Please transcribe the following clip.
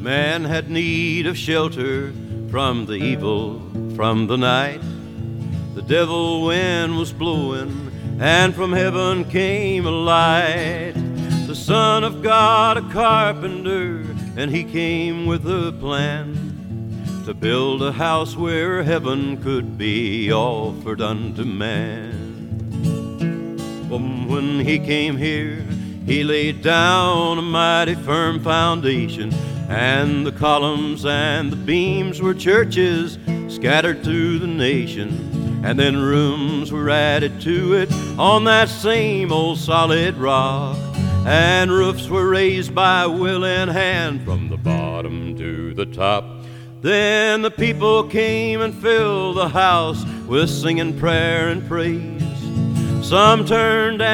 Man had need of shelter from the evil, from the night. The devil wind was blowing, and from heaven came a light. The Son of God, a carpenter, and he came with a plan to build a house where heaven could be offered unto man. When he came here, he laid down a mighty firm foundation, and the columns and the beams were churches scattered through the nation. And then rooms were added to it on that same old solid rock, and roofs were raised by a willing hand from the bottom to the top. Then the people came and filled the house with singing prayer and praise. Some turned